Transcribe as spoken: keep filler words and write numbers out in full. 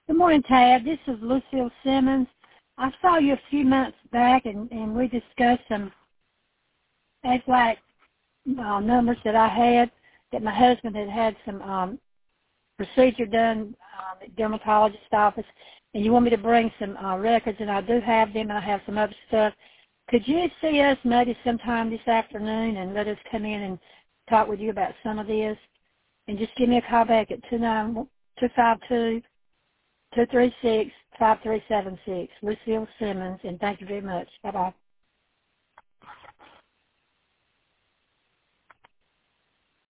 Good morning, Tad. This is Lucille Simmons. I saw you a few months back, and, and we discussed some A F L A C uh, numbers that I had, that my husband had had some um, procedure done um, at dermatologist office, and you want me to bring some uh, records, and I do have them, and I have some other stuff. Could you see us maybe sometime this afternoon and let us come in and talk with you about some of this? And just give me a call back at two nine two five two, two three six, five three seven six. Lucille Simmons, and thank you very much. Bye-bye.